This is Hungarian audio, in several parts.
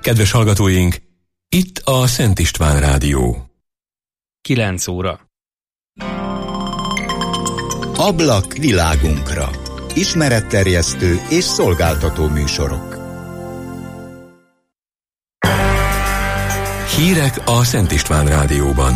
Kedves hallgatóink, itt a Szent István Rádió. 9 óra. Ablak világunkra. Ismeretterjesztő és szolgáltató műsorok. Hírek a Szent István Rádióban.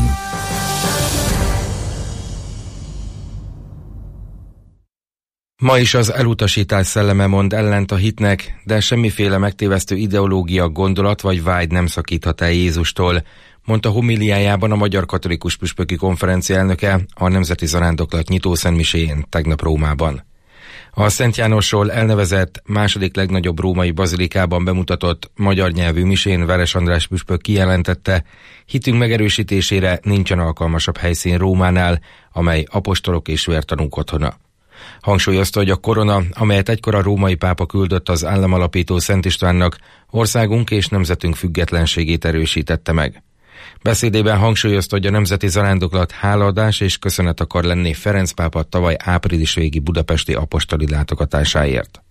Ma is az elutasítás szelleme mond ellent a hitnek, de semmiféle megtévesztő ideológia, gondolat vagy vágy nem szakíthat el Jézustól, mondta homiliájában a Magyar Katolikus Püspöki Konferencia elnöke a Nemzeti Zarándoklat nyitószentmiséjén tegnap Rómában. A Szent Jánosról elnevezett második legnagyobb római bazilikában bemutatott magyar nyelvű misén Veres András püspök kijelentette, hitünk megerősítésére nincsen alkalmasabb helyszín Rómánál, amely apostolok és vértanúk otthona. Hangsúlyozta, hogy a korona, amelyet egykor a római pápa küldött az államalapító Szent Istvánnak, országunk és nemzetünk függetlenségét erősítette meg. Beszédében hangsúlyozta, hogy a Nemzeti Zarándoklat hálaadás és köszönet akar lenni Ferenc pápa tavaly április végi budapesti apostoli látogatásáért.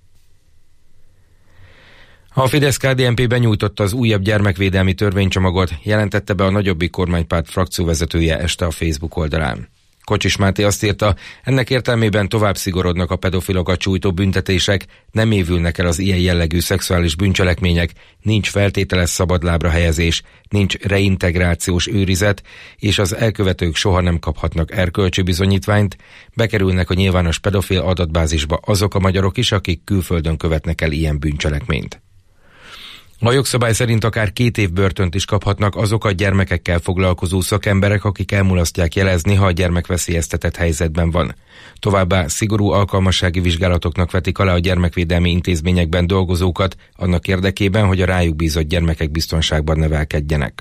A Fidesz-KDNP benyújtotta az újabb gyermekvédelmi törvénycsomagot, jelentette be a Nagyobbik kormánypárt frakcióvezetője este a Facebook oldalán. Kocsis Máté azt írta, ennek értelmében tovább szigorodnak a pedofilokat sújtó büntetések, nem évülnek el az ilyen jellegű szexuális bűncselekmények, nincs feltételes szabadlábra helyezés, nincs reintegrációs őrizet, és az elkövetők soha nem kaphatnak erkölcsi bizonyítványt, bekerülnek a nyilvános pedofil adatbázisba azok a magyarok is, akik külföldön követnek el ilyen bűncselekményt. A jogszabály szerint akár 2 év börtönt is kaphatnak azok a gyermekekkel foglalkozó szakemberek, akik elmulasztják jelezni, ha a gyermek veszélyeztetett helyzetben van. Továbbá szigorú alkalmassági vizsgálatoknak vetik alá a gyermekvédelmi intézményekben dolgozókat, annak érdekében, hogy a rájuk bízott gyermekek biztonságban nevelkedjenek.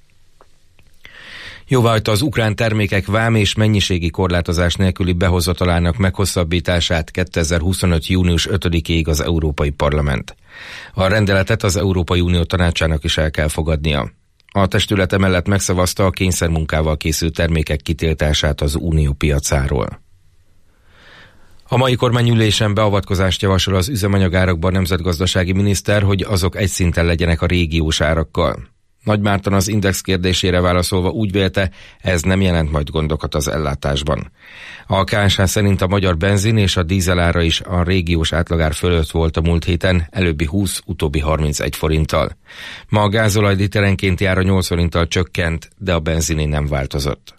Jóváhagyta az ukrán termékek vám és mennyiségi korlátozás nélküli behozatalának meghosszabbítását 2025. június 5-ig az Európai Parlament. A rendeletet az Európai Unió tanácsának is el kell fogadnia. A testület emellett megszavazta a kényszermunkával készült termékek kitiltását az unió piacáról. A mai kormányülésen beavatkozást javasol az üzemanyagárakban nemzetgazdasági miniszter, hogy azok egy szinten legyenek a régiós árakkal. Nagy Márton az Index kérdésére válaszolva úgy vélte, ez nem jelent majd gondokat az ellátásban. A KSH szerint a magyar benzin és a dízel ára is a régiós átlagár fölött volt a múlt héten, előbbi 20, utóbbi 31 forinttal. Ma a gázolaj literenkénti ára 8 forinttal csökkent, de a benziné nem változott.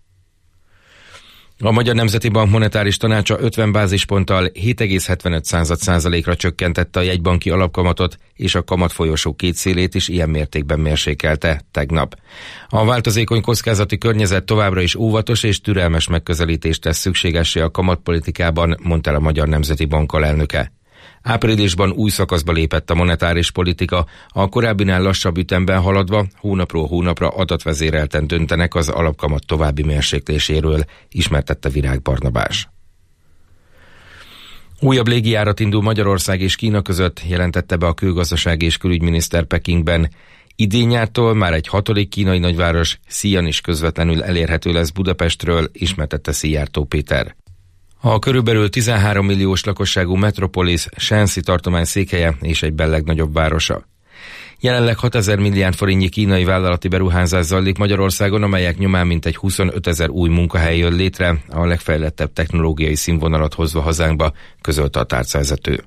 A Magyar Nemzeti Bank monetáris tanácsa 50 bázisponttal 7,75%-ra csökkentette a jegybanki alapkamatot, és a kamatfolyosó két szélét is ilyen mértékben mérsékelte tegnap. A változékony kockázati környezet továbbra is óvatos és türelmes megközelítést tesz szükségessé a kamatpolitikában, mondta el a Magyar Nemzeti Bank alelnöke. Áprilisban új szakaszba lépett a monetáris politika, a korábbinál lassabb ütemben haladva hónapról hónapra adatvezérelten döntenek az alapkamat további mérsékléséről, ismertette Virág Barnabás. Újabb légijárat indul Magyarország és Kína között, jelentette be a külgazdasági és külügyminiszter Pekingben. Idén nyártól már egy 6. kínai nagyváros, Xi'an is közvetlenül elérhető lesz Budapestről, ismertette Szijjártó Péter. A körülbelül 13 milliós lakosságú metropolis Shanxi tartomány székhelye és egyben legnagyobb városa. Jelenleg 6000 milliárd forintnyi kínai vállalati beruházás zajlik Magyarországon, amelyek nyomán mintegy 25 000 új munkahely jön létre, a legfejlettebb technológiai színvonalat hozva hazánkba, közölte a tárcavezető.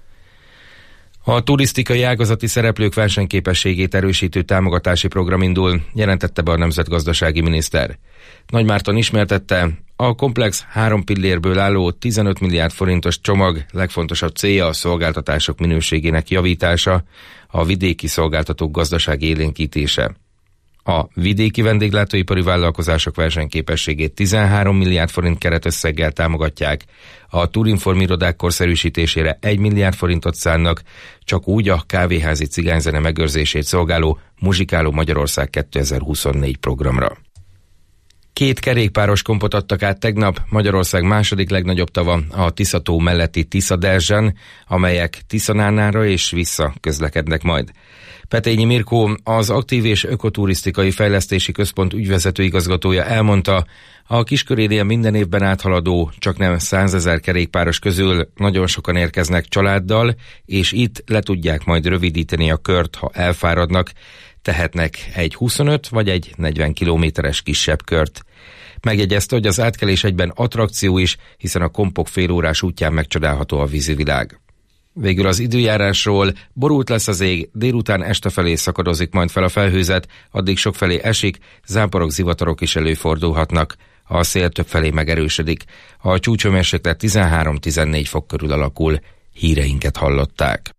A turisztikai ágazati szereplők versenyképességét erősítő támogatási program indul, jelentette be a nemzetgazdasági miniszter. Nagy Márton ismertette, a komplex 3 pillérből álló 15 milliárd forintos csomag legfontosabb célja a szolgáltatások minőségének javítása, a vidéki szolgáltatók gazdasági élénkítése. A vidéki vendéglátóipari vállalkozások versenyképességét 13 milliárd forint keretösszeggel támogatják, a Turinform irodák korszerűsítésére 1 milliárd forintot szánnak, csak úgy a kávéházi cigányzene megőrzését szolgáló Muzsikáló Magyarország 2024 programra. 2 kerékpáros kompot adtak át tegnap Magyarország második legnagyobb tava, a Tisza-tó melletti Tisza-Derzsen, amelyek Tiszanánára és vissza közlekednek majd. Petényi Mirkó, az Aktív és Ökoturisztikai Fejlesztési Központ ügyvezető igazgatója elmondta, a Kiskörénél minden évben áthaladó, csaknem 100 000 kerékpáros közül nagyon sokan érkeznek családdal, és itt le tudják majd rövidíteni a kört, ha elfáradnak, tehetnek egy 25 vagy egy 40 kilométeres kisebb kört. Megjegyezte, hogy az átkelés egyben attrakció is, hiszen a kompok félórás útján megcsodálható a vízivilág. Végül az időjárásról: borult lesz az ég, délután este felé szakadozik majd fel a felhőzet, addig sokfelé esik, záporok, zivatarok is előfordulhatnak. A szél többfelé megerősödik. A csúcshőmérséklet 13-14 fok körül alakul. Híreinket hallották.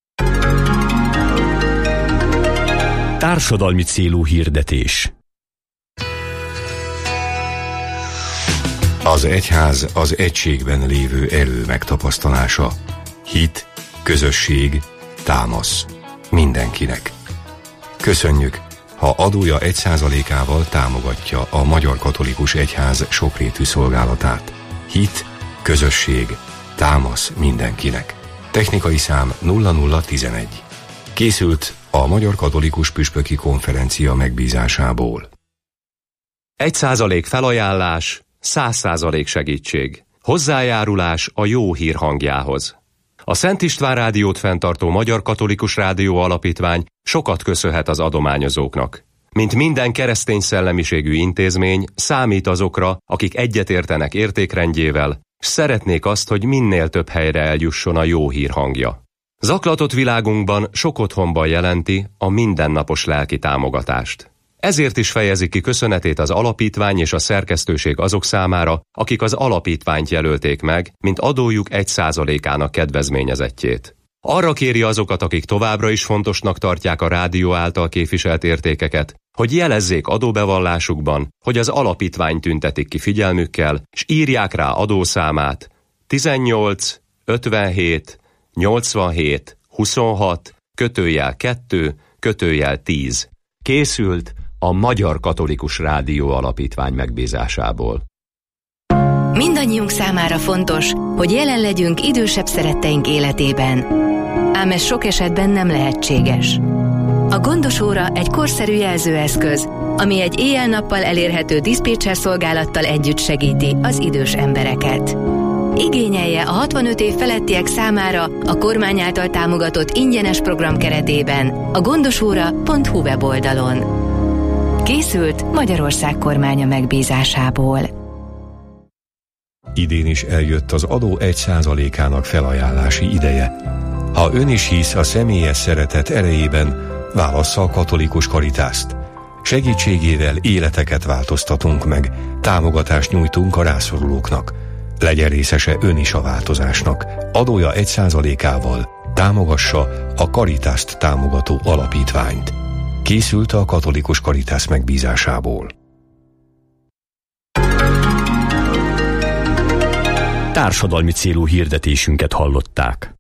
Társadalmi célú hirdetés. Az egyház az egységben lévő erő megtapasztalása. Hit, közösség, támasz. Mindenkinek. Köszönjük, ha adója 1%-ával támogatja a Magyar Katolikus Egyház sokrétű szolgálatát. Hit, közösség, támasz mindenkinek. Technikai szám 0011. Készült a Magyar Katolikus Püspöki Konferencia megbízásából. 1% felajánlás, 100% segítség. Hozzájárulás a jó hír hangjához. A Szent István Rádiót fenntartó Magyar Katolikus Rádió Alapítvány sokat köszönhet az adományozóknak. Mint minden keresztény szellemiségű intézmény, számít azokra, akik egyetértenek értékrendjével, s szeretnék azt, hogy minél több helyre eljusson a jó hír hangja. Zaklatott világunkban sok otthonban jelenti a mindennapos lelki támogatást. Ezért is fejezi ki köszönetét az alapítvány és a szerkesztőség azok számára, akik az alapítványt jelölték meg, mint adójuk 1%-ának kedvezményezettjét. Arra kéri azokat, akik továbbra is fontosnak tartják a rádió által képviselt értékeket, hogy jelezzék adóbevallásukban, hogy az alapítvány tüntetik ki figyelmükkel, s írják rá adószámát 18 57 87 26 /2 /10. Készült a Magyar Katolikus Rádió Alapítvány megbízásából. Mindannyiunk számára fontos, hogy jelen legyünk idősebb szeretteink életében. Ám ez sok esetben nem lehetséges. A Gondos óra egy korszerű jelzőeszköz, ami egy éjjel-nappal elérhető diszpécser szolgálattal együtt segíti az idős embereket. Igényelje a 65 év felettiek számára a kormány által támogatott ingyenes program keretében a gondosóra.hu weboldalon. Készült Magyarország kormánya megbízásából. Idén is eljött az adó 1%-ának felajánlási ideje. Ha ön is hisz a személyes szeretet erejében, válassza a katolikus Karitást. Segítségével életeket változtatunk meg, támogatást nyújtunk a rászorulóknak. Legyen részese ön is a változásnak. Adója 1%-ával támogassa a Karitást támogató alapítványt. Készült a katolikus Karitász megbízásából. Társadalmi célú hirdetésünket hallották.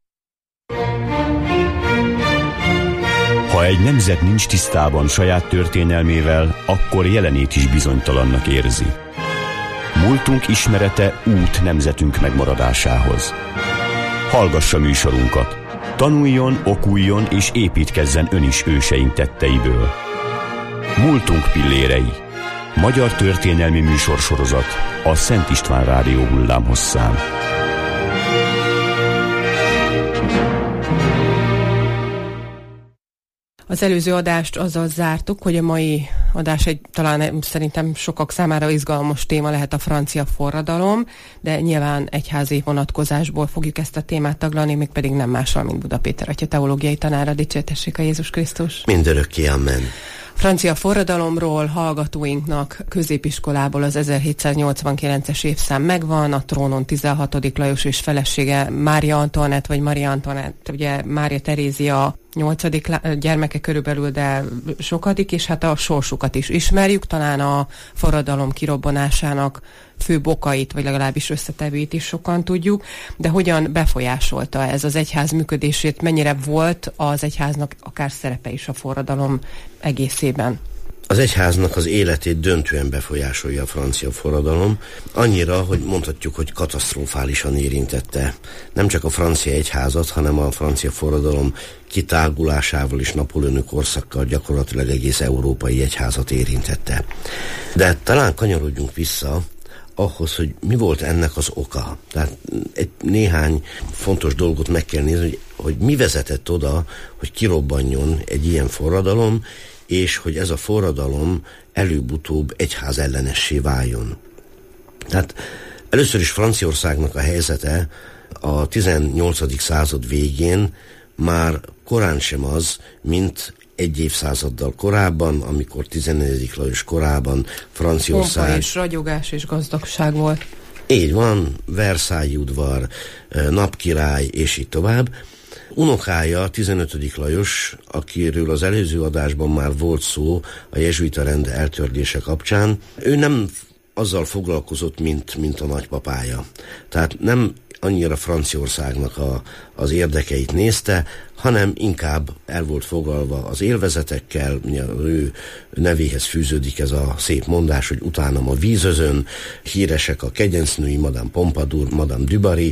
Ha egy nemzet nincs tisztában saját történelmével, akkor jelenét is bizonytalannak érzi. Múltunk ismerete út nemzetünk megmaradásához. Hallgassa műsorunkat. Tanuljon, okuljon és építkezzen ön is őseink tetteiből. Múltunk pillérei. Magyar történelmi műsorsorozat a Szent István Rádió hullámhosszán. Az előző adást azzal zártuk, hogy a mai adás talán szerintem sokak számára izgalmas téma lehet a francia forradalom, de nyilván egyházi vonatkozásból fogjuk ezt a témát taglalni, még pedig nem mással, mint Buda Péter atya teológiai tanára. Dicsértessék a Jézus Krisztus! Mindörökké, amen! Francia forradalomról hallgatóinknak középiskolából az 1789-es évszám megvan, a trónon 16. Lajos és felesége Mária Antoinette, vagy Maria Antoinette, ugye Mária Terézia 8. gyermeke körülbelül, de sokadik, és hát a sorsukat is ismerjük, talán a forradalom kirobbanásának fő okait, vagy legalábbis összetevőit is sokan tudjuk, de hogyan befolyásolta ez az egyház működését, mennyire volt az egyháznak akár szerepe is a forradalom egészében? Az egyháznak az életét döntően befolyásolja a francia forradalom, annyira, hogy mondhatjuk, hogy katasztrofálisan érintette nem csak a francia egyházat, hanem a francia forradalom kitágulásával és napóleoni korszakkal gyakorlatilag egész európai egyházat érintette. De talán kanyarodjunk vissza ahhoz, hogy mi volt ennek az oka. Tehát egy néhány fontos dolgot meg kell nézni, hogy mi vezetett oda, hogy kirobbanjon egy ilyen forradalom, és hogy ez a forradalom előbb-utóbb egyház ellenessé váljon. Tehát először is Franciaországnak a helyzete a 18. század végén már korán sem az, mint egy évszázaddal korábban, amikor 14. Lajos korában Franciaország... Pompa és ragyogás és gazdagság volt. Így van, Versailles udvar, napkirály, és így tovább. Unokája, 15. Lajos, akiről az előző adásban már volt szó a jezsuita rend eltörlése kapcsán, ő nem azzal foglalkozott, mint a nagypapája. Tehát nem annyira Franciaországnak az érdekeit nézte, hanem inkább el volt foglalva az élvezetekkel, az ő nevéhez fűződik ez a szép mondás, hogy utánam a vízözön, híresek a kegyencnői, Madame Pompadour, Madame du Barry.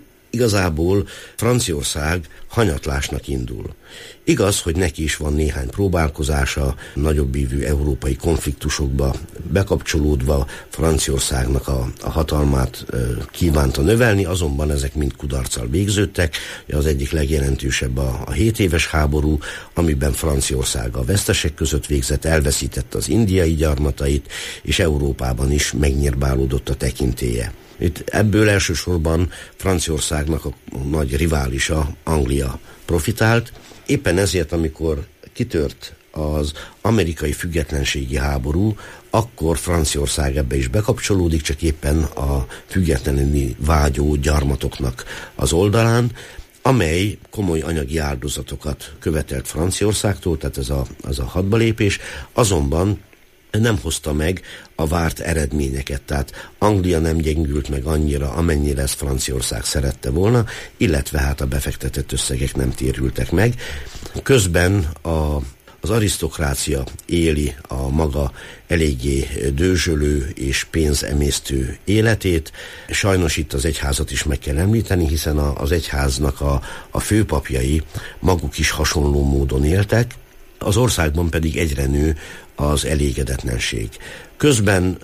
Igazából Franciaország hanyatlásnak indul. Igaz, hogy neki is van néhány próbálkozása, nagyobb ívű európai konfliktusokba bekapcsolódva Franciaországnak a hatalmát kívánta növelni, azonban ezek mind kudarccal végződtek. Az egyik legjelentősebb a 7 éves háború, amiben Franciaország a vesztesek között végzett, elveszítette az indiai gyarmatait, és Európában is megnyírbálódott a tekintélye. Itt ebből elsősorban Franciaországnak a nagy riválisa, Anglia profitált. Éppen ezért, amikor kitört az amerikai függetlenségi háború, akkor Franciaország ebbe is bekapcsolódik, csak éppen a függetlenni vágyó gyarmatoknak az oldalán, amely komoly anyagi áldozatokat követelt Franciaországtól, tehát ez a hadbalépés, azonban nem hozta meg a várt eredményeket, tehát Anglia nem gyengült meg annyira, amennyire ezt Franciaország szerette volna, illetve hát a befektetett összegek nem térültek meg. Közben az arisztokrácia éli a maga eléggé dőzsölő és pénzemésztő életét. Sajnos itt az egyházat is meg kell említeni, hiszen az egyháznak a főpapjai maguk is hasonló módon éltek, az országban pedig egyre nő az elégedetlenség. Közben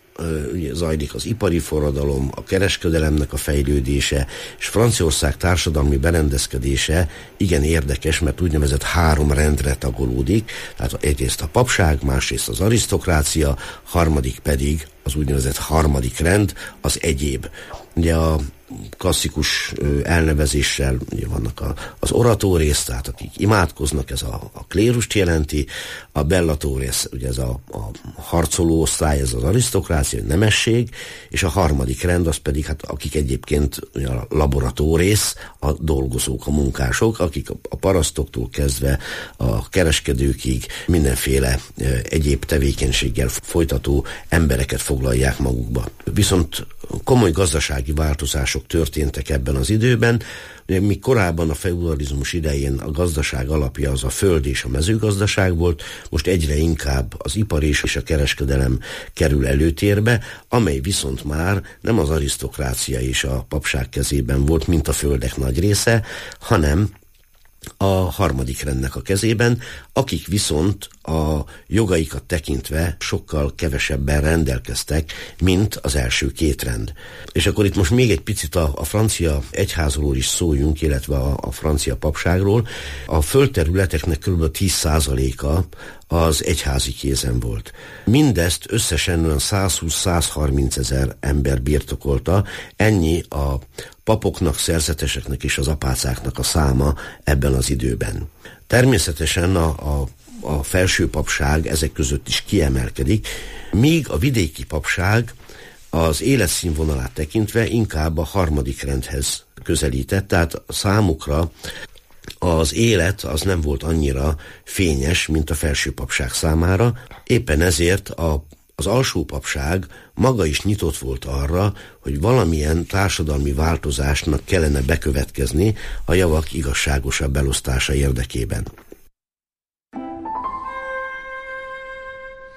zajlik az ipari forradalom, a kereskedelemnek a fejlődése, és Franciaország társadalmi berendezkedése igen érdekes, mert úgynevezett 3 rendre tagolódik, tehát egyrészt a papság, másrészt az arisztokrácia, harmadik pedig az úgynevezett harmadik rend, az egyéb. Ugye a klasszikus elnevezéssel ugye vannak az oratores, tehát akik imádkoznak, ez a klérust jelenti, a bellatores, ugye ez a harcoló osztály, ez az arisztokrácia, nemesség, és a harmadik rend az pedig, hát akik egyébként ugye a laboratores, a dolgozók, a munkások, akik a parasztoktól kezdve a kereskedőkig mindenféle egyéb tevékenységgel folytató embereket foglalják magukba. Viszont komoly gazdasági változások történtek ebben az időben. Míg korábban a feudalizmus idején a gazdaság alapja az a föld és a mezőgazdaság volt, most egyre inkább az ipar és a kereskedelem kerül előtérbe, amely viszont már nem az arisztokrácia és a papság kezében volt, mint a földek nagy része, hanem a harmadik rendnek a kezében, akik viszont a jogaikat tekintve sokkal kevesebben rendelkeztek, mint az első 2 rend. És akkor itt most még egy picit a francia egyházról is szóljunk, illetve a francia papságról. A földterületeknek kb. 10%-a az egyházi kézen volt. Mindezt összesen olyan 120-130 ezer ember birtokolta, ennyi a papoknak, szerzeteseknek és az apácáknak a száma ebben az időben. Természetesen a felső papság ezek között is kiemelkedik, míg a vidéki papság az életszínvonalát tekintve inkább a harmadik rendhez közelített, tehát számukra az élet az nem volt annyira fényes, mint a felső papság számára, éppen ezért az alsó papság maga is nyitott volt arra, hogy valamilyen társadalmi változásnak kellene bekövetkezni a javak igazságosabb elosztása érdekében.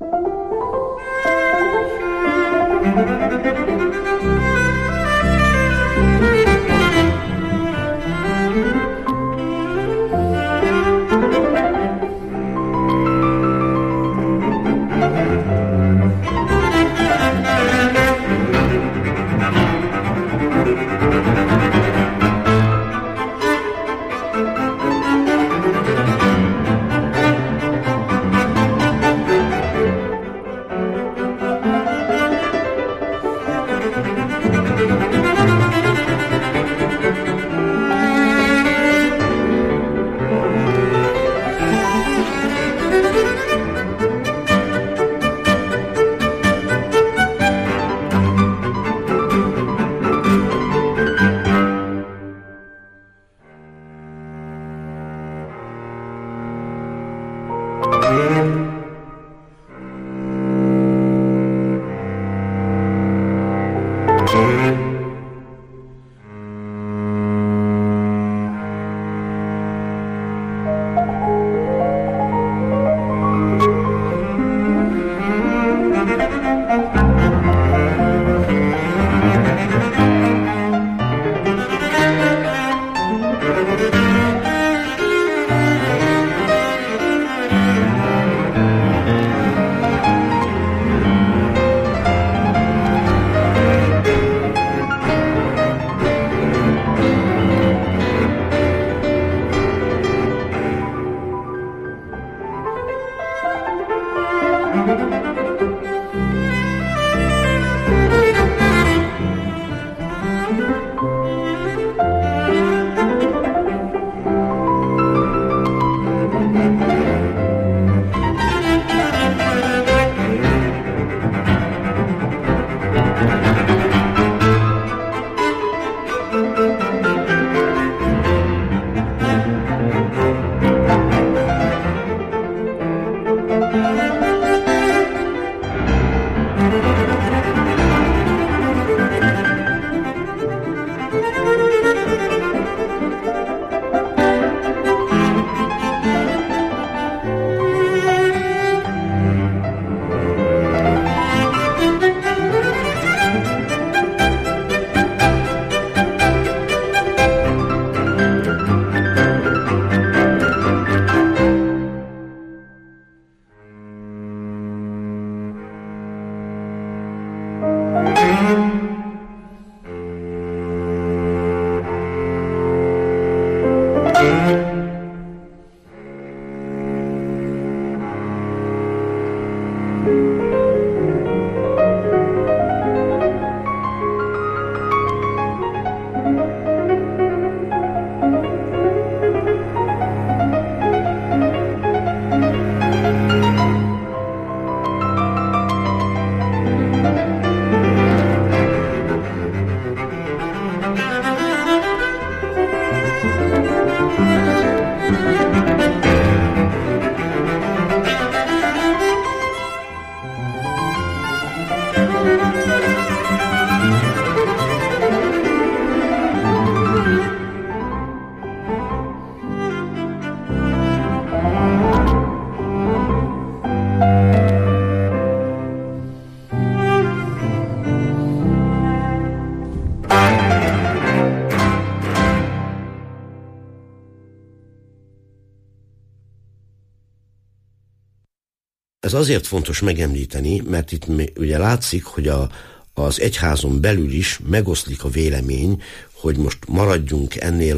Ez azért fontos megemlíteni, mert itt ugye látszik, hogy az egyházon belül is megoszlik a vélemény, hogy most maradjunk ennél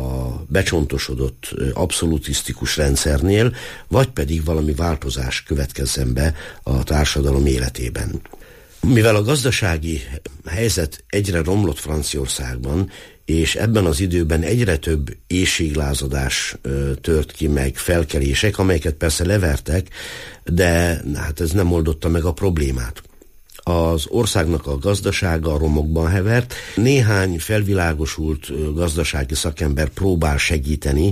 a becsontosodott abszolutisztikus rendszernél, vagy pedig valami változás következzen be a társadalom életében. Mivel a gazdasági helyzet egyre romlott Franciaországban, és ebben az időben egyre több éhséglázadás tört ki, meg felkelések, amelyeket persze levertek, de hát ez nem oldotta meg a problémát. Az országnak a gazdasága a romokban hevert. Néhány felvilágosult gazdasági szakember próbál segíteni,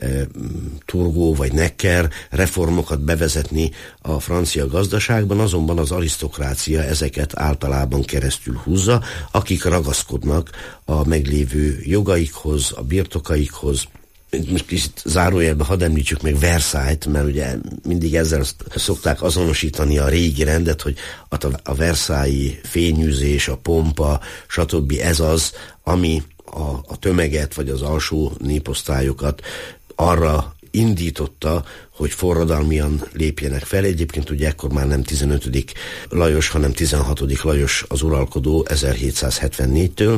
Turgot vagy Necker reformokat bevezetni a francia gazdaságban, azonban az arisztokrácia ezeket általában keresztül húzza, akik ragaszkodnak a meglévő jogaikhoz, a birtokaikhoz, most kicsit zárójelben hadd említsük meg Versailles-t, mert ugye mindig ezzel szokták azonosítani a régi rendet, hogy a Versailles fényűzés, a pompa, stb. Ez az, ami a tömeget, vagy az alsó néposztályokat arra indította, hogy forradalmian lépjenek fel. Egyébként ugye ekkor már nem 15. Lajos, hanem 16. Lajos az uralkodó 1774-től,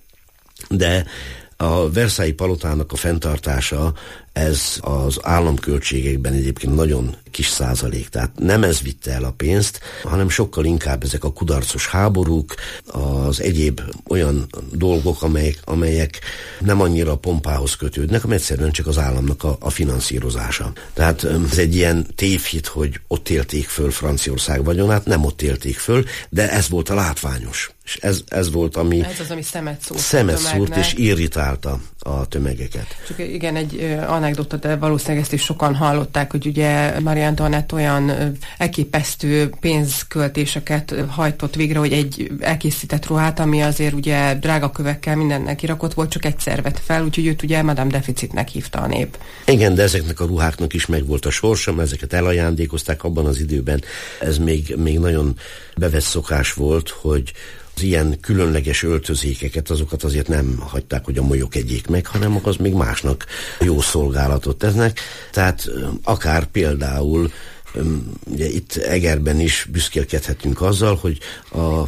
de a Versailles palotának a fenntartása, ez az államköltségekben egyébként nagyon kis százalék, tehát nem ez vitte el a pénzt, hanem sokkal inkább ezek a kudarcos háborúk, az egyéb olyan dolgok, amelyek nem annyira a pompához kötődnek, hanem egyszerűen csak az államnak a finanszírozása. Tehát ez egy ilyen tévhit, hogy ott élték föl Franciaország vagyonát, nem ott élték föl, de ez volt a látványos. És ez volt, ami... Ez az, ami szemet szúrt és irritálta a tömegeket. Csak igen, egy anekdota, de valószínűleg ezt is sokan hallották, hogy ugye Marie Antoinette olyan elképesztő pénzköltéseket hajtott végre, hogy egy elkészített ruhát, ami azért ugye drága kövekkel mindennek kirakott volt, csak egyszer vett fel, úgyhogy őt ugye Madame Deficitnek hívta a nép. Igen, de ezeknek a ruháknak is megvolt a sorsa, mert ezeket elajándékozták abban az időben. Ez még nagyon bevett szokás volt, hogy az ilyen különleges öltözékeket, azokat azért nem hagyták, hogy a molyok egyék meg, hanem az még másnak jó szolgálatot tesznek. Tehát akár például ugye itt Egerben is büszkélkedhetünk azzal, hogy a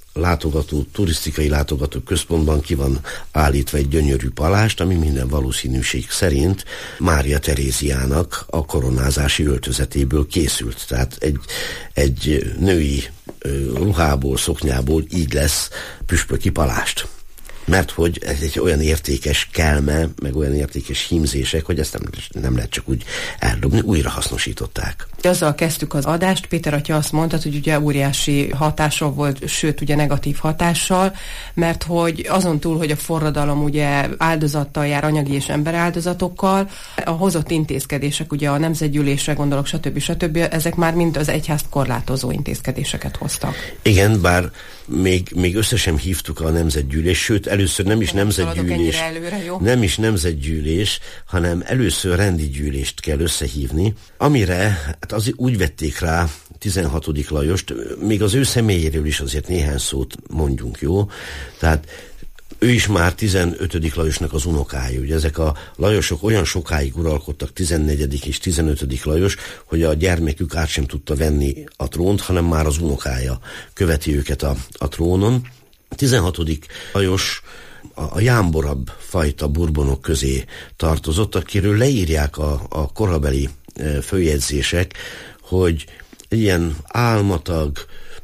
turisztikai látogató központban ki van állítva egy gyönyörű palást, ami minden valószínűség szerint Mária Teréziának a koronázási öltözetéből készült. Tehát egy női ruhából, szoknyából így lesz püspöki palást. Mert hogy ez egy olyan értékes kelme, meg olyan értékes hímzések, hogy ezt nem lehet csak úgy eldobni, újra hasznosították. Azzal kezdtük az adást, Péter atya azt mondta, hogy ugye óriási hatással volt, sőt ugye negatív hatással, mert hogy azon túl, hogy a forradalom ugye áldozattal jár, anyagi és emberáldozatokkal, a hozott intézkedések, ugye a nemzetgyűlésre gondolok, stb. Ezek már mind az egyházt korlátozó intézkedéseket hoztak. Igen, bár még össze sem hívtuk a nemzetgyűlés, sőt először nem is nemzetgyűlés, nem is nemzetgyűlés, hanem először rendi gyűlést kell összehívni, amire hát az úgy vették rá 16. Lajost, még az ő személyéről is azért néhány szót mondjunk, jó? Tehát ő is már 15. Lajosnak az unokája. Ugye ezek a Lajosok olyan sokáig uralkodtak, 14. és 15. Lajos, hogy a gyermekük át sem tudta venni a trónt, hanem már az unokája követi őket a trónon. 16. Lajos a jámborabb fajta Bourbonok közé tartozott, akiről leírják a korabeli följegyzések, hogy ilyen álmatag,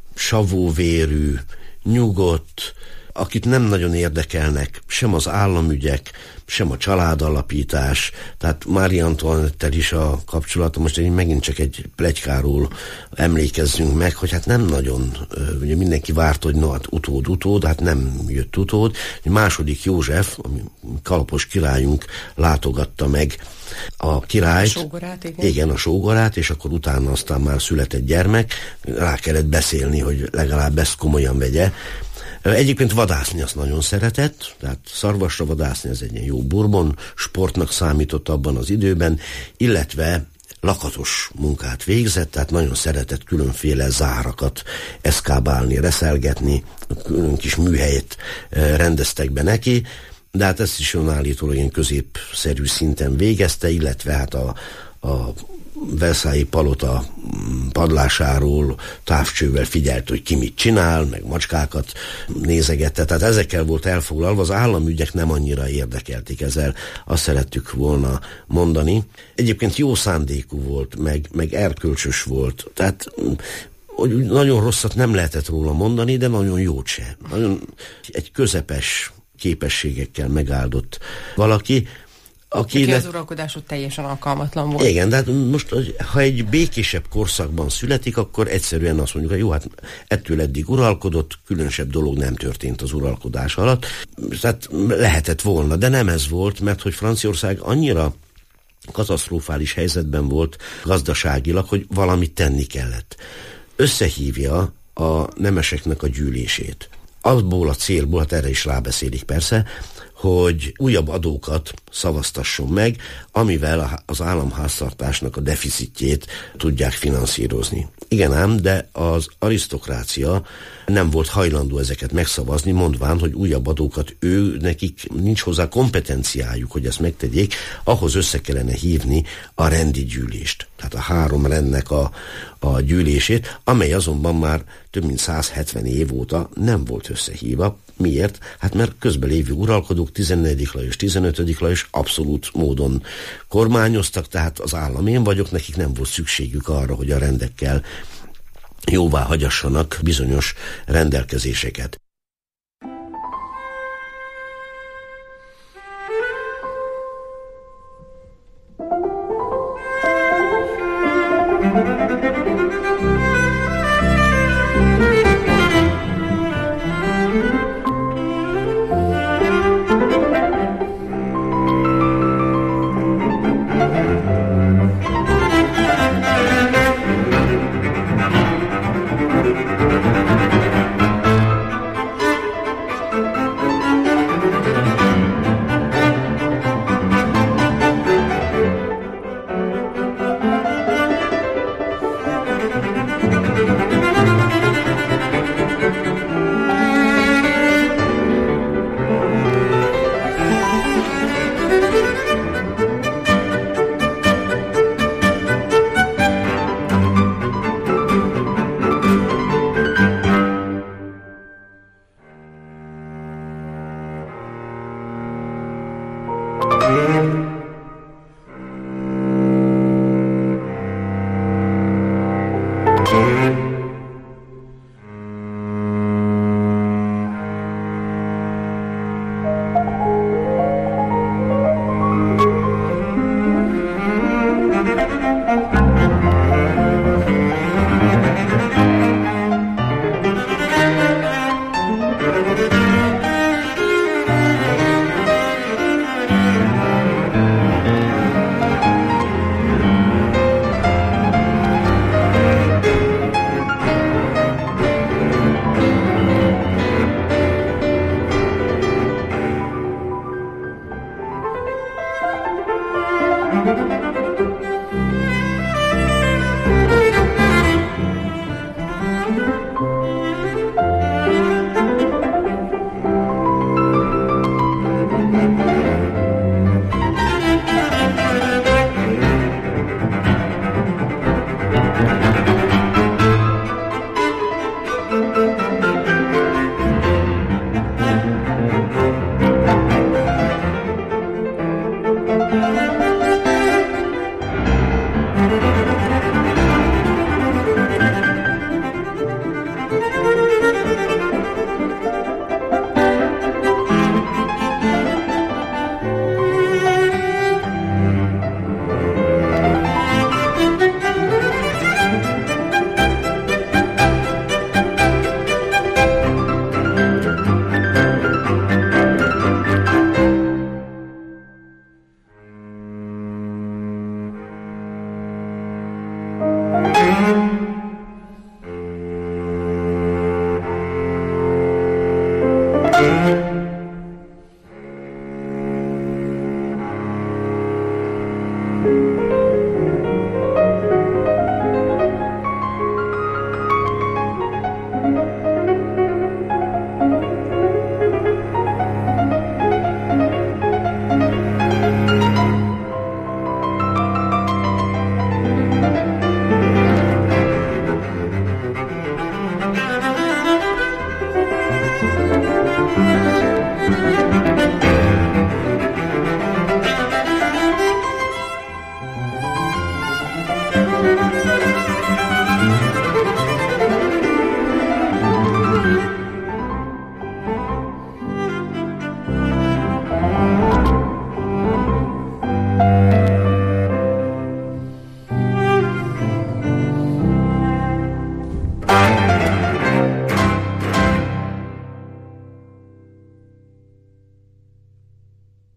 savóvérű, nyugodt, akit nem nagyon érdekelnek sem az államügyek, sem a családalapítás, tehát Mária Antoinette-tel is a kapcsolatom, most megint csak egy pletykáról emlékezzünk meg, hogy hát nem nagyon, ugye mindenki várt, hogy hát utód, hát nem jött utód. második József, ami kalapos királyunk látogatta meg a királyt. A sógorát, igen. Igen, a sógorát, és akkor utána aztán már született gyermek, rá kellett beszélni, hogy legalább ezt komolyan vegye. Egyébként vadászni azt nagyon szeretett, tehát szarvasra vadászni ez egy ilyen jó Bourbon sportnak számított abban az időben, illetve lakatos munkát végzett, tehát nagyon szeretett különféle zárakat eszkábálni, reszelgetni, külön kis műhelyet rendeztek be neki, de hát ezt is állítólag ilyen középszerű szinten végezte, illetve hát a Versailles palota padlásáról távcsővel figyelt, hogy ki mit csinál, meg macskákat nézegette, tehát ezekkel volt elfoglalva, az államügyek nem annyira érdekelték, ezzel azt szerettük volna mondani. Egyébként jó szándékú volt, meg erkölcsös volt, tehát hogy nagyon rosszat nem lehetett róla mondani, de nagyon jót se. Nagyon egy közepes képességekkel megáldott valaki, aki az uralkodásod teljesen alkalmatlan volt. Igen, de hát most, ha egy békésebb korszakban születik, akkor egyszerűen azt mondjuk, hogy jó, hát ettől eddig uralkodott, különösebb dolog nem történt az uralkodás alatt. Tehát lehetett volna, de nem ez volt, mert hogy Franciaország annyira katasztrofális helyzetben volt gazdaságilag, hogy valamit tenni kellett. Összehívja a nemeseknek a gyűlését. Abból a célból, hát erre is rábeszélik persze, hogy újabb adókat szavaztasson meg, amivel az államháztartásnak a deficitjét tudják finanszírozni. Igen ám, de az arisztokrácia nem volt hajlandó ezeket megszavazni, mondván, hogy újabb adókat nekik nincs hozzá kompetenciájuk, hogy ezt megtegyék, ahhoz össze kellene hívni a rendi gyűlést. Tehát a 3 rendnek a gyűlését, amely azonban már több mint 170 év óta nem volt összehívva. Miért? Hát mert közbelévő uralkodók 14. Lajos, 15. Lajos abszolút módon kormányoztak, tehát az állam én vagyok, nekik nem volt szükségük arra, hogy a rendekkel jóvá hagyassanak bizonyos rendelkezéseket.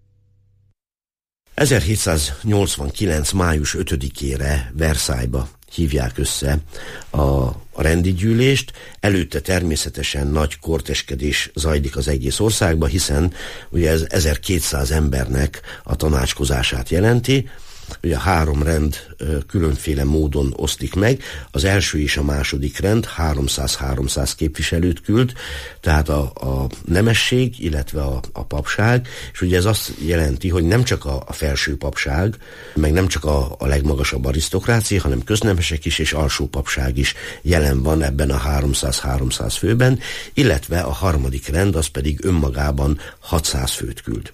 ...1789. május 5-ére Versailles-ba hívják össze a rendi gyűlést. Előtte természetesen nagy korteskedés zajlik az egész országban, hiszen ugye ez 1200 embernek a tanácskozását jelenti. Ugye a 3 rend különféle módon osztik meg. Az első és a második rend 300-300 képviselőt küld, tehát a nemesség, illetve a papság, és ugye ez azt jelenti, hogy nem csak a felső papság, meg nem csak a legmagasabb arisztokrácia, hanem köznemesek is és alsó papság is jelen van ebben a 300-300 főben, illetve a harmadik rend az pedig önmagában 600 főt küld.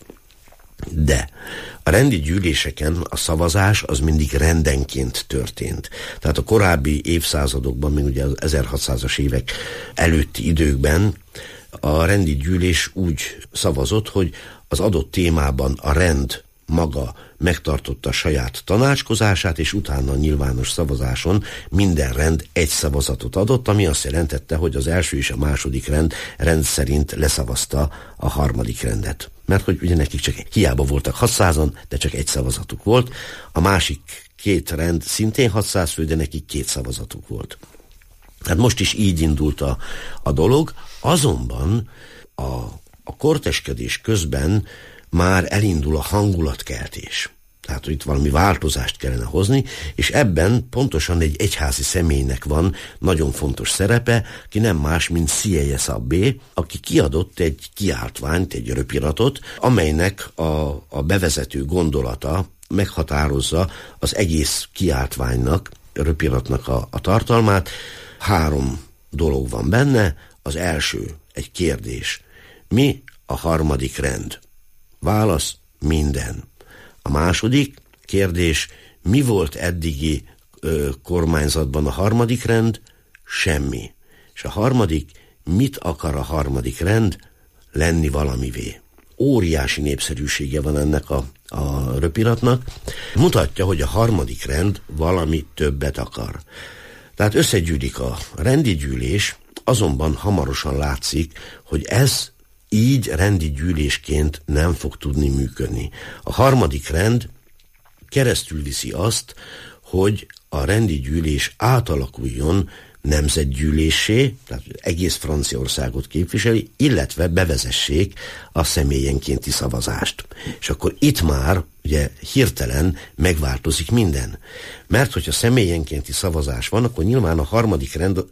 De a rendi gyűléseken a szavazás az mindig rendenként történt. Tehát a korábbi évszázadokban, még ugye az 1600-as évek előtti időkben a rendi gyűlés úgy szavazott, hogy az adott témában a rend maga megtartotta a saját tanácskozását, és utána a nyilvános szavazáson minden rend egy szavazatot adott, ami azt jelentette, hogy az első és a második rend szerint leszavazta a harmadik rendet. Mert hogy ugye nekik csak hiába voltak 600-an, de csak egy szavazatuk volt. A másik 2 rend szintén 600 fő, de nekik 2 szavazatuk volt. Tehát most is így indult a dolog, azonban a korteskedés közben már elindul a hangulatkeltés. Tehát, hogy itt valami változást kellene hozni, és ebben pontosan egy egyházi személynek van nagyon fontos szerepe, ki nem más, mint Sieyès abbé, aki kiadott egy kiáltványt, egy röpiratot, amelynek a bevezető gondolata meghatározza az egész kiáltványnak, röpiratnak a tartalmát. 3 dolog van benne. Az első egy kérdés. Mi a harmadik rend? Válasz: minden. A második kérdés: mi volt eddigi kormányzatban a harmadik rend? Semmi. És a harmadik: mit akar a harmadik rend? Lenni valamivé. Óriási népszerűsége van ennek a röpiratnak. Mutatja, hogy a harmadik rend valami többet akar. Tehát összegyűlik a rendi gyűlés, azonban hamarosan látszik, hogy ez így rendi gyűlésként nem fog tudni működni. A harmadik rend keresztül viszi azt, hogy a rendi gyűlés átalakuljon nemzetgyűléssé, tehát egész Franciaországot képviseli, illetve bevezessék a személyenkénti szavazást. És akkor itt már ugye hirtelen megváltozik minden. Mert hogyha személyenkénti szavazás van, akkor nyilván a harmadik rend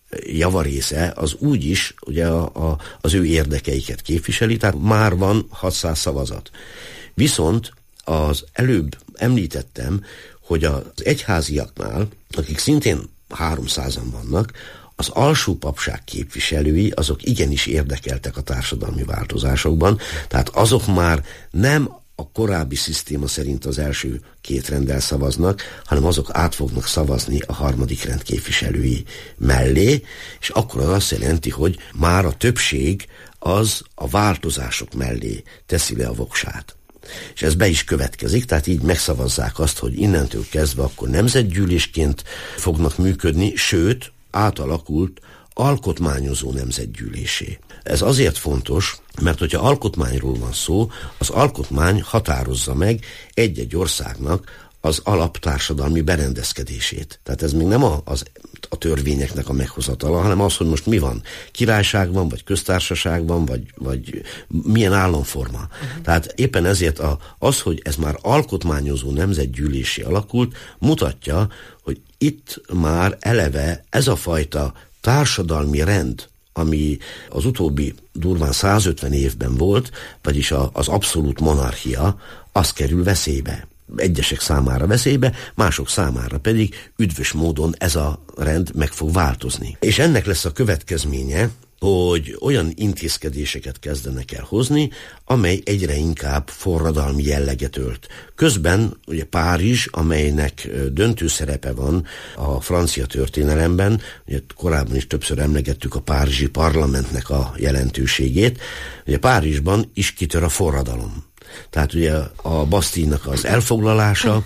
javarésze az úgyis ugye az ő érdekeiket képviseli, tehát már van 600 szavazat. Viszont az előbb említettem, hogy az egyháziaknál, akik szintén 300-an vannak, az alsó papság képviselői, azok igenis érdekeltek a társadalmi változásokban, tehát azok már nem a korábbi szisztéma szerint az első 2 renddel szavaznak, hanem azok át fognak szavazni a harmadik rend képviselői mellé, és akkor az azt jelenti, hogy már a többség az a változások mellé teszi le a voksát. És ez be is következik, tehát így megszavazzák azt, hogy innentől kezdve akkor nemzetgyűlésként fognak működni, sőt, átalakult alkotmányozó nemzetgyűlésé. Ez azért fontos, mert hogyha alkotmányról van szó, az alkotmány határozza meg egy-egy országnak az alaptársadalmi berendezkedését. Tehát ez még nem a törvényeknek a meghozatala, hanem az, hogy most mi van. Királyság van, vagy köztársaság van, vagy milyen államforma. Tehát éppen ezért az, hogy ez már alkotmányozó nemzetgyűlésé alakult, mutatja, hogy itt már eleve ez a fajta társadalmi rend, ami az utóbbi durván 150 évben volt, vagyis az abszolút monarchia, az kerül veszélybe. Egyesek számára veszélybe, mások számára pedig üdvös módon ez a rend meg fog változni. És ennek lesz a következménye, hogy olyan intézkedéseket kezdenek el hozni, amely egyre inkább forradalmi jelleget ölt. Közben ugye Párizs, amelynek döntő szerepe van a francia történelemben, ugye korábban is többször emlegettük a párizsi parlamentnek a jelentőségét, ugye Párizsban is kitör a forradalom. Tehát ugye a Bastille-nak az elfoglalása,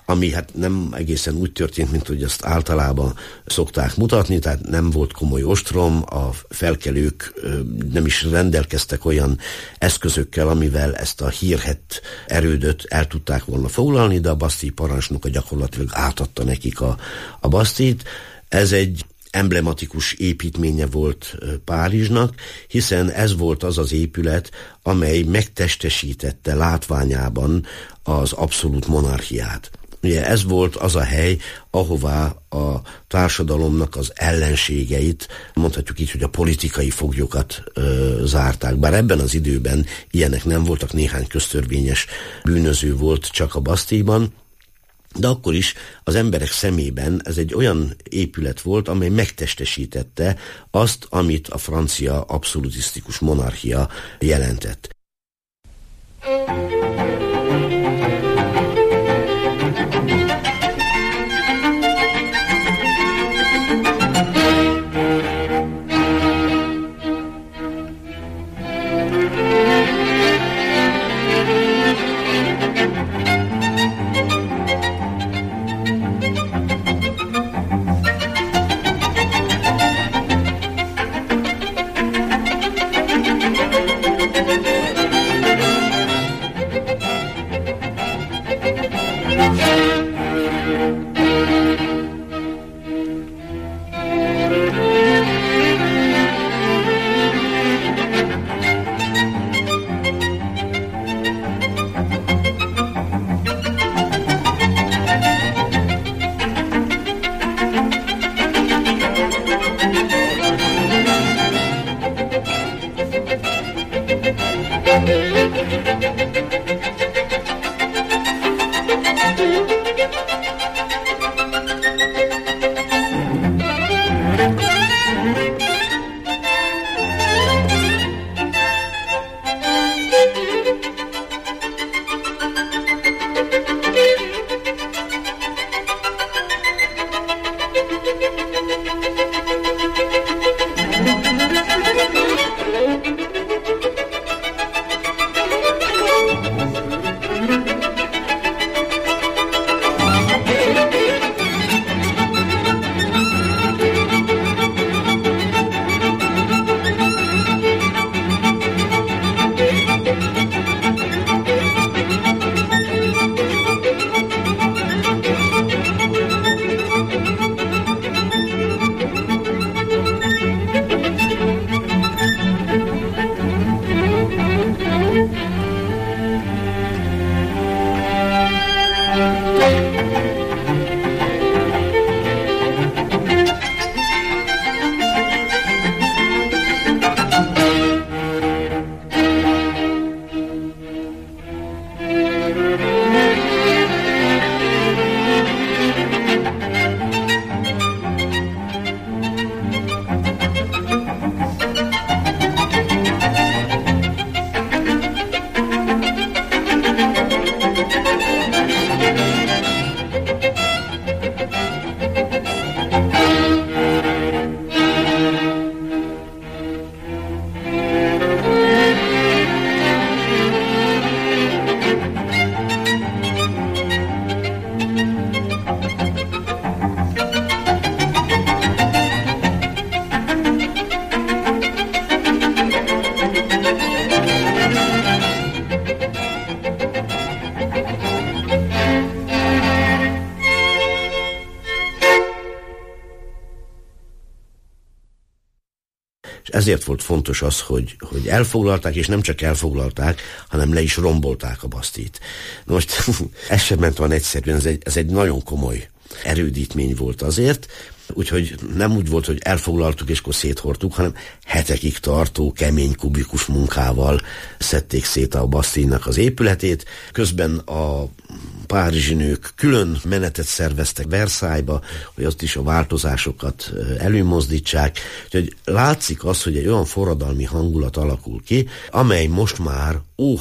ami hát nem egészen úgy történt, mint hogy azt általában szokták mutatni, tehát nem volt komoly ostrom, a felkelők nem is rendelkeztek olyan eszközökkel, amivel ezt a hírhedt erődöt el tudták volna foglalni, de a Bastille parancsnoka gyakorlatilag átadta nekik a Bastille-t. Ez egy emblematikus építménye volt Párizsnak, hiszen ez volt az az épület, amely megtestesítette látványában az abszolút monarchiát. Ugye ez volt az a hely, ahová a társadalomnak az ellenségeit, mondhatjuk így, hogy a politikai foglyokat zárták. Bár ebben az időben ilyenek nem voltak, néhány köztörvényes bűnöző volt csak a Bastille-ban, de akkor is az emberek szemében ez egy olyan épület volt, amely megtestesítette azt, amit a francia abszolutisztikus monarchia jelentett. Ezért volt fontos az, hogy elfoglalták, és nem csak elfoglalták, hanem le is rombolták a Bastille-t. Most ez sem ment olyan egyszerűen, ez egy nagyon komoly erődítmény volt azért, úgyhogy nem úgy volt, hogy elfoglaltuk és akkor széthordtuk, hanem hetekig tartó, kemény kubikus munkával szedték szét a Bastille-nak az épületét. Közben a párizsi nők külön menetet szerveztek Versailles-ba, hogy ott is a változásokat előmozdítsák. Úgyhogy látszik az, hogy egy olyan forradalmi hangulat alakul ki, amely most már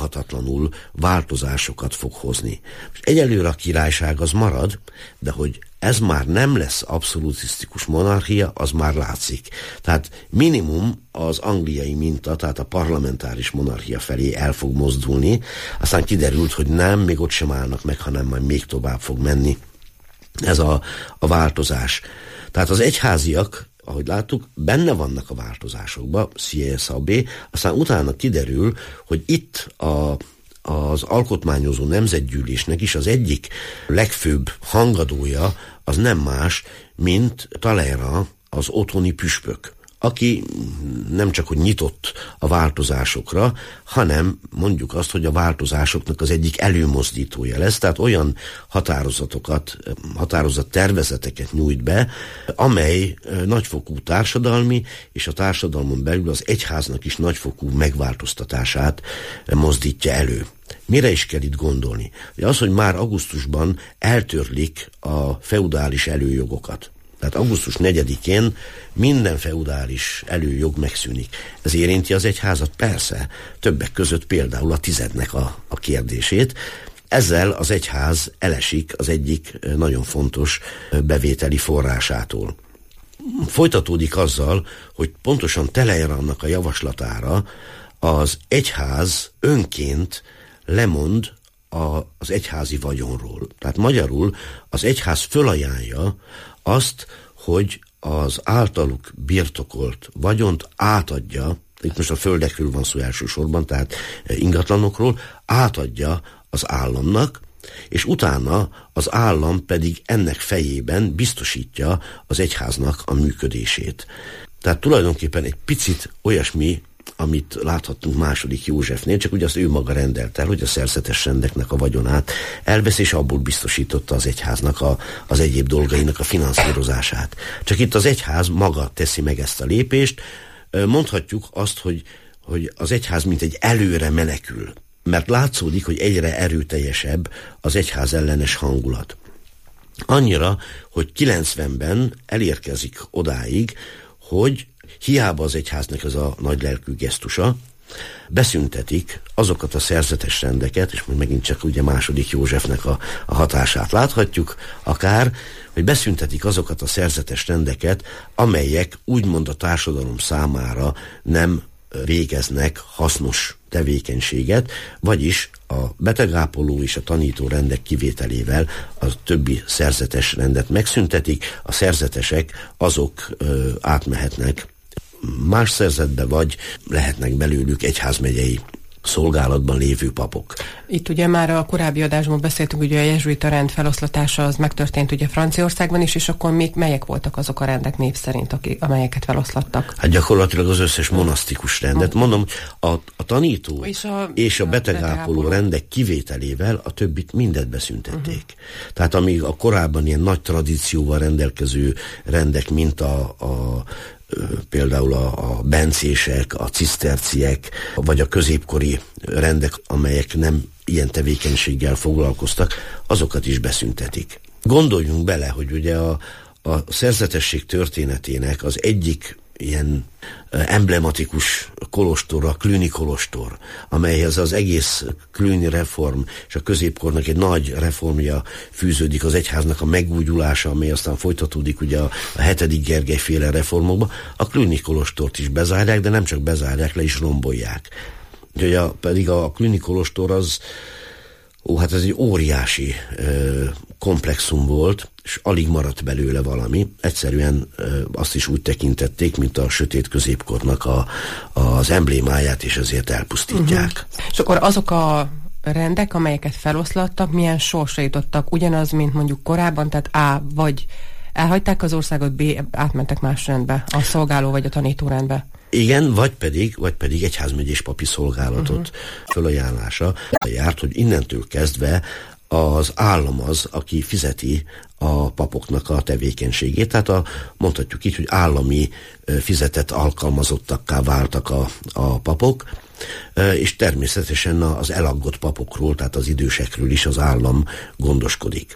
óhatatlanul változásokat fog hozni. Egyelőre a királyság az marad, de hogy ez már nem lesz abszolutisztikus monarchia, az már látszik. Tehát minimum az angliai minta, tehát a parlamentáris monarchia felé el fog mozdulni, aztán kiderült, hogy nem, még ott sem állnak meg, hanem majd még tovább fog menni ez a változás. Tehát az egyháziak, ahogy láttuk, benne vannak a változásokban, CSAB, aztán utána kiderül, hogy itt az alkotmányozó nemzetgyűlésnek is az egyik legfőbb hangadója az nem más, mint Talleyrand, az otthoni püspök, aki nem csak hogy nyitott a változásokra, hanem mondjuk azt, hogy a változásoknak az egyik előmozdítója lesz, tehát olyan határozattervezeteket nyújt be, amely nagyfokú társadalmi és a társadalmon belül az egyháznak is nagyfokú megváltoztatását mozdítja elő. Mire is kell itt gondolni? Az, hogy már augusztusban eltörlik a feudális előjogokat. Tehát augusztus 4-én minden feudális előjog megszűnik. Ez érinti az egyházat? Persze. Többek között például a tizednek a kérdését. Ezzel az egyház elesik az egyik nagyon fontos bevételi forrásától. Folytatódik azzal, hogy pontosan Talleyrandnak a javaslatára az egyház önként lemond az egyházi vagyonról. Tehát magyarul az egyház fölajánlja azt, hogy az általuk birtokolt vagyont átadja, itt most a földekről van szó elsősorban, tehát ingatlanokról, átadja az államnak, és utána az állam pedig ennek fejében biztosítja az egyháznak a működését. Tehát tulajdonképpen egy picit olyasmi, amit láthattunk II. Józsefnél, csak ugye azt ő maga rendelt el, hogy a szerzetes rendeknek a vagyonát elvesz, és abból biztosította az egyháznak az egyéb dolgainak a finanszírozását. Csak itt az egyház maga teszi meg ezt a lépést. Mondhatjuk azt, hogy az egyház mint egy előre menekül, mert látszódik, hogy egyre erőteljesebb az egyház ellenes hangulat. Annyira, hogy 90-ben elérkezik odáig, hogy hiába az egyháznak ez a nagylelkű gesztusa, beszüntetik azokat a szerzetes rendeket, és megint csak ugye II. Józsefnek a hatását láthatjuk, akár, hogy beszüntetik azokat a szerzetes rendeket, amelyek úgymond a társadalom számára nem végeznek hasznos tevékenységet, vagyis a betegápoló és a tanító rendek kivételével a többi szerzetes rendet megszüntetik, a szerzetesek azok átmehetnek más szerzetbe, vagy lehetnek belőlük egyházmegyei szolgálatban lévő papok. Itt ugye már a korábbi adásban beszéltünk, ugye a jezsuita rend feloszlatása az megtörtént ugye Franciaországban is, és akkor még melyek voltak azok a rendek név szerint, amelyeket feloszlattak? Hát gyakorlatilag az összes monasztikus rendet. Mondom, a tanító és a betegápoló rendek kivételével a többit mindet beszüntették. Tehát amíg a korábban ilyen nagy tradícióval rendelkező rendek, mint például a bencések, a ciszterciek, vagy a középkori rendek, amelyek nem ilyen tevékenységgel foglalkoztak, azokat is beszüntetik. Gondoljunk bele, hogy ugye a szerzetesség történetének az egyik ilyen emblematikus kolostor, a Cluny kolostor, amelyhez az egész Cluny reform és a középkornak egy nagy reformja fűződik, az egyháznak a megújulása, amely aztán folytatódik ugye a 7. Gergely féle reformokba. A Cluny kolostort is bezárják, de nem csak bezárják, le is rombolják. Ugye pedig a Cluny kolostor az hát ez egy óriási komplexum volt, és alig maradt belőle valami. Egyszerűen azt is úgy tekintették, mint a sötét középkornak az emblémáját, és ezért elpusztítják. És akkor azok a rendek, amelyeket feloszlattak, milyen sorsra jutottak? Ugyanaz, mint mondjuk korábban, tehát A, vagy elhagyták az országot, B, átmentek más rendbe, a szolgáló vagy a tanítórendbe? Igen, vagy pedig egyházmegyés papi szolgálatot fölajánlása járt, hogy innentől kezdve az állam az, aki fizeti a papoknak a tevékenységét. Tehát mondhatjuk így, hogy állami fizetett alkalmazottakká váltak a papok, és természetesen az elaggott papokról, tehát az idősekről is az állam gondoskodik.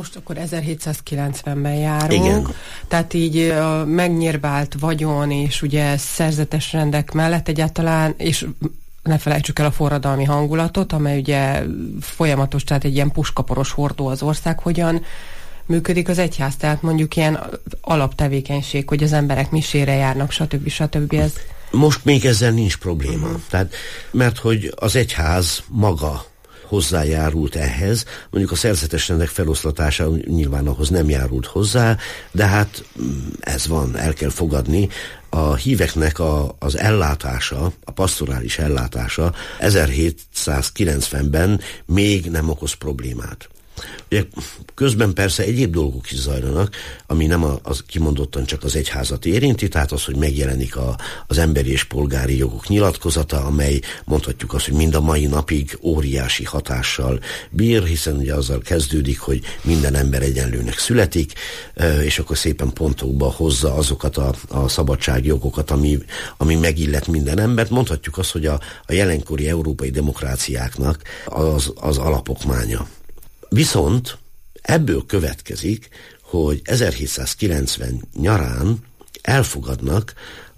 most akkor 1790-ben járunk. Igen. Tehát így a megnyírbált vagyon és ugye szerzetes rendek mellett egyáltalán, és ne felejtsük el a forradalmi hangulatot, amely ugye folyamatos, tehát egy ilyen puskaporos hordó az ország, hogyan működik az egyház, tehát mondjuk ilyen alaptevékenység, hogy az emberek misére járnak, stb. Ez... Most még ezzel nincs probléma. Tehát, mert hogy az egyház maga hozzájárult ehhez, mondjuk a szerzetes rendek feloszlatása nyilván ahhoz nem járult hozzá, de hát ez van, el kell fogadni. A híveknek az ellátása, a pastorális ellátása 1790-ben még nem okoz problémát. Ugye, közben persze egyéb dolgok is zajlanak, ami nem az kimondottan csak az egyházat érinti, tehát az, hogy megjelenik az emberi és polgári jogok nyilatkozata, amely mondhatjuk azt, hogy mind a mai napig óriási hatással bír, hiszen ugye azzal kezdődik, hogy minden ember egyenlőnek születik, és akkor szépen pontokba hozza azokat a szabadságjogokat, ami megillet minden embert. Mondhatjuk azt, hogy a jelenkori európai demokráciáknak az alapokmánya. Viszont ebből következik, hogy 1790 nyarán elfogadnak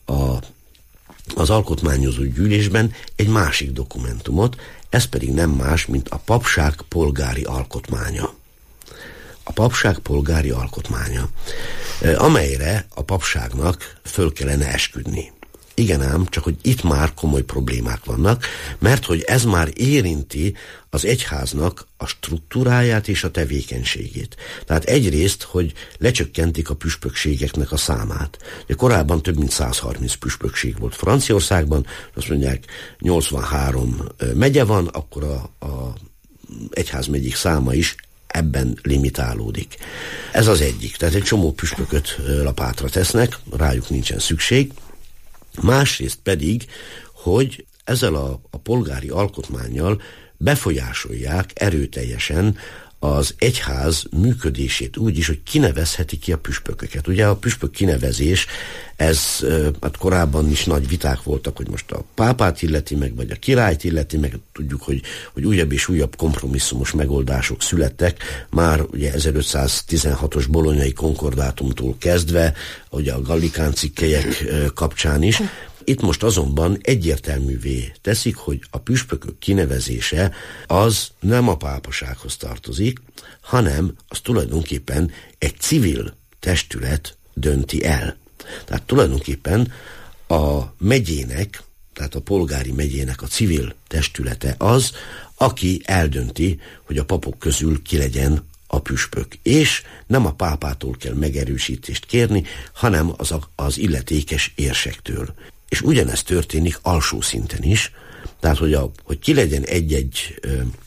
az alkotmányozó gyűlésben egy másik dokumentumot, ez pedig nem más, mint a papság polgári alkotmánya. A papság polgári alkotmánya, amelyre a papságnak föl kellene esküdni. Igen ám, csak hogy itt már komoly problémák vannak, mert hogy ez már érinti az egyháznak a struktúráját és a tevékenységét. Tehát egyrészt, hogy lecsökkentik a püspökségeknek a számát. Ugye korábban több mint 130 püspökség volt Franciaországban, azt mondják 83 megye van, akkor a egyházmegyék száma is ebben limitálódik. Ez az egyik. Tehát egy csomó püspököt lapátra tesznek, rájuk nincsen szükség. Másrészt pedig, hogy ezzel a polgári alkotmánnyal befolyásolják erőteljesen az egyház működését úgy is, hogy kinevezheti ki a püspököket. Ugye a püspök kinevezés, hát korábban is nagy viták voltak, hogy most a pápát illeti meg, vagy a királyt illeti meg, tudjuk, hogy újabb és újabb kompromisszumos megoldások születtek, már ugye 1516-os bolonyai konkordátumtól kezdve, ugye a gallikán cikkelyek kapcsán is. Itt most azonban egyértelművé teszik, hogy a püspökök kinevezése az nem a pápasághoz tartozik, hanem az tulajdonképpen egy civil testület dönti el. Tehát tulajdonképpen a megyének, tehát a polgári megyének a civil testülete az, aki eldönti, hogy a papok közül ki legyen a püspök. És nem a pápától kell megerősítést kérni, hanem az illetékes érsektől. És ugyanez történik alsó szinten is, tehát hogy ki legyen egy-egy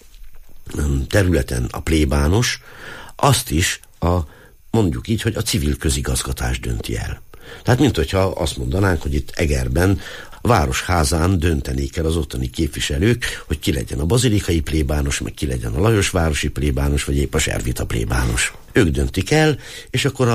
területen a plébános, azt is mondjuk így, hogy a civil közigazgatás dönti el. Tehát mint hogyha azt mondanánk, hogy itt Egerben a városházán döntenék el az ottani képviselők, hogy ki legyen a bazilikai plébános, meg ki legyen a lajosvárosi plébános, vagy épp a servita plébános. Ők döntik el, és akkor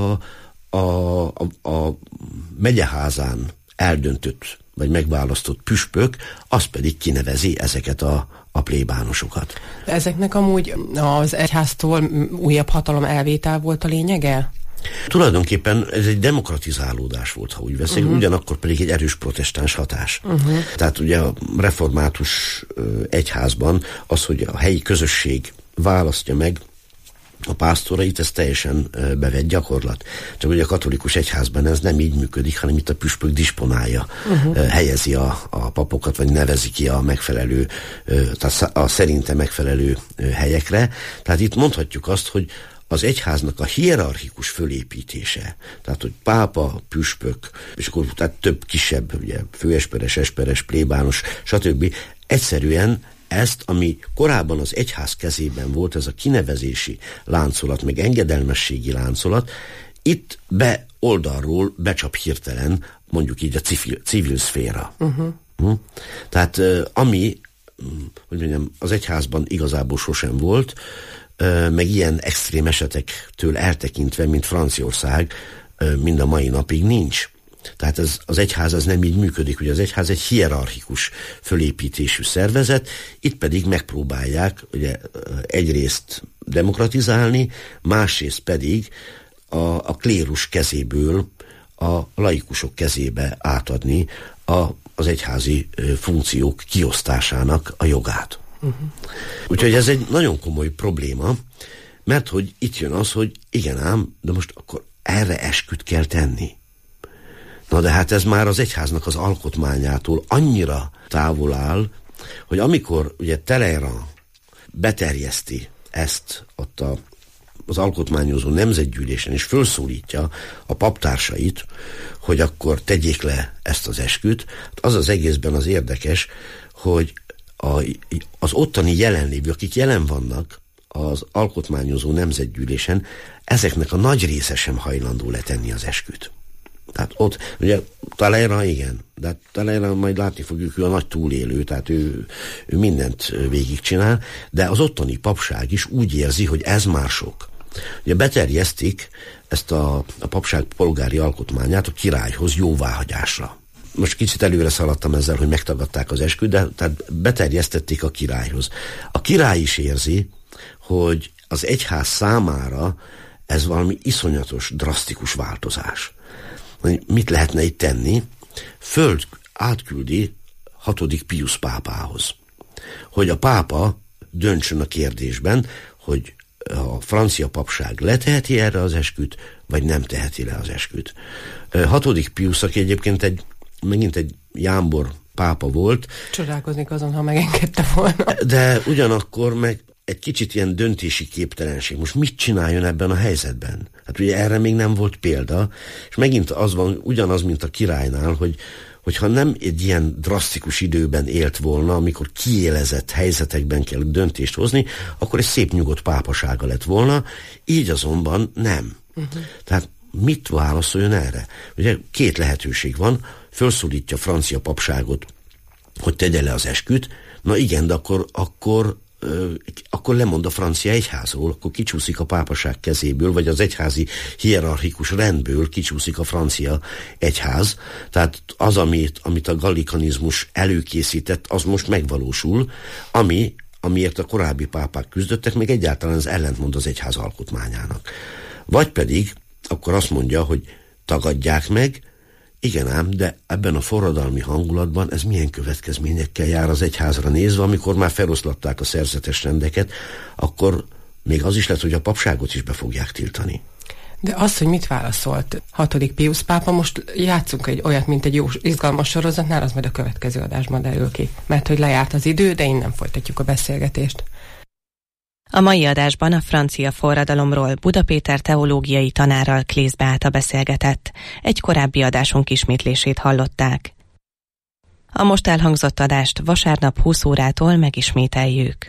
a megyeházán eldöntött, vagy megválasztott püspök, az pedig kinevezi ezeket a plébánosokat. Ezeknek amúgy az egyháztól újabb hatalom elvétel volt a lényege? Tulajdonképpen ez egy demokratizálódás volt, ha úgy veszik, ugyanakkor pedig egy erős protestáns hatás. Tehát ugye a református egyházban az, hogy a helyi közösség választja meg a pásztorait, ez teljesen bevett gyakorlat. Csak ugye a katolikus egyházban ez nem így működik, hanem itt a püspök disponálja, helyezi a papokat, vagy nevezi ki a megfelelő, tehát a szerinte megfelelő helyekre. Tehát itt mondhatjuk azt, hogy az egyháznak a hierarchikus fölépítése, tehát hogy pápa, püspök, és akkor tehát több kisebb, ugye főesperes, esperes, plébános, stb. Egyszerűen ezt, ami korábban az egyház kezében volt, ez a kinevezési láncolat, meg engedelmességi láncolat, itt oldalról becsap hirtelen, mondjuk így a civil szféra. Tehát ami, hogy mondjam, az egyházban igazából sosem volt, meg ilyen extrém esetektől eltekintve, mint Franciaország, mind a mai napig nincs. Tehát az egyház az nem így működik, ugye az egyház egy hierarchikus fölépítésű szervezet, itt pedig megpróbálják ugye, egyrészt demokratizálni, másrészt pedig a klérus kezéből a laikusok kezébe átadni az egyházi funkciók kiosztásának a jogát. Úgyhogy ez egy nagyon komoly probléma, mert hogy itt jön az, hogy igen ám, de most akkor erre esküt kell tenni. Na de hát ez már az egyháznak az alkotmányától annyira távol áll, hogy amikor ugye Talleyrand beterjeszti ezt ott az alkotmányozó nemzetgyűlésen, és felszólítja a paptársait, hogy akkor tegyék le ezt az esküt, az egészben az érdekes, hogy az ottani jelenlévő, akik jelen vannak az alkotmányozó nemzetgyűlésen, ezeknek a nagy része sem hajlandó letenni az esküt. Tehát ott, ugye Talleyrand igen, de Talleyrand majd látni fogjuk, ő a nagy túlélő, tehát ő mindent végigcsinál, de az ottani papság is úgy érzi, hogy ez már sok. Ugye beterjesztik ezt a papság polgári alkotmányát a királyhoz jóváhagyásra. Most kicsit előre szaladtam ezzel, hogy megtagadták az esküt, de tehát beterjesztették a királyhoz. A király is érzi, hogy az egyház számára ez valami iszonyatos, drasztikus változás. Mit lehetne itt tenni? Átküldi 6. Piusz pápához, hogy a pápa döntsön a kérdésben, hogy a francia papság leteheti erre az esküt, vagy nem teheti le az esküt. 6. Piusz, aki egyébként megint egy jámbor pápa volt. Csodálkoznék azon, ha megengedte volna. De ugyanakkor meg egy kicsit ilyen döntési képtelenség. Most mit csináljon ebben a helyzetben? Hát ugye erre még nem volt példa, és megint az van, ugyanaz, mint a királynál, hogyha nem egy ilyen drasztikus időben élt volna, amikor kiélezett helyzetekben kell döntést hozni, akkor egy szép nyugodt pápasága lett volna, így azonban nem. Tehát mit válaszoljon erre? Ugye 2 lehetőség van, felszólítja a francia papságot, hogy tegye le az esküt, na igen, de akkor lemond a francia egyházról, akkor kicsúszik a pápaság kezéből, vagy az egyházi hierarchikus rendből kicsúszik a francia egyház. Tehát az, amit a gallikanizmus előkészített, az most megvalósul, amiért a korábbi pápák küzdöttek, meg egyáltalán az ellentmond az egyház alkotmányának. Vagy pedig akkor azt mondja, hogy tagadják meg, igen ám, de ebben a forradalmi hangulatban ez milyen következményekkel jár az egyházra nézve, amikor már feloszlatták a szerzetes rendeket, akkor még az is lehet, hogy a papságot is be fogják tiltani. De az, hogy mit válaszolt 6. Piusz pápa, most játszunk egy olyat, mint egy jó izgalmas sorozatnál, az majd a következő adásban derül ki. Mert hogy lejárt az idő, de innen folytatjuk a beszélgetést. A mai adásban a francia forradalomról Buda Péter teológiai tanárral Claes Beáta beszélgetett. Egy korábbi adásunk ismétlését hallották. A most elhangzott adást vasárnap 20 órától megismételjük.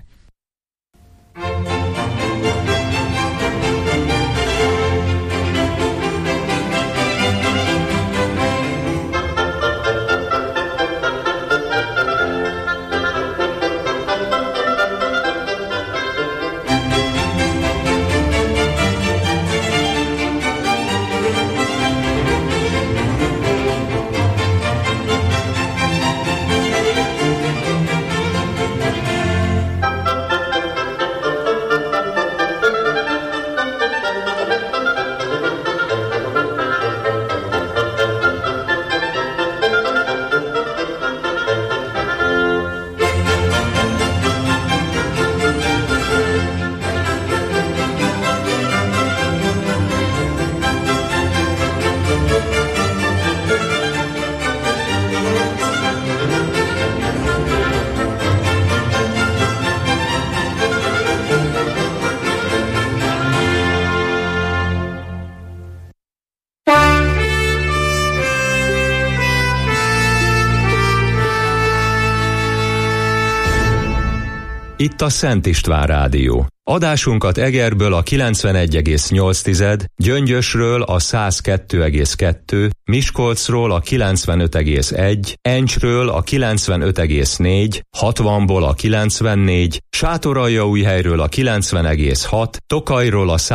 Itt a Szent István Rádió. Adásunkat Egerből a 91,8, Gyöngyösről a 102,2, Miskolcról a 95,1, Encsről a 95,4, 60-ból a 94, Sátoraljaújhelyről a 90,6, Tokajról a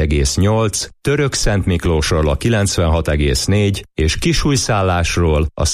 101,8, Törökszentmiklósról a 96,4 és Kisújszállásról a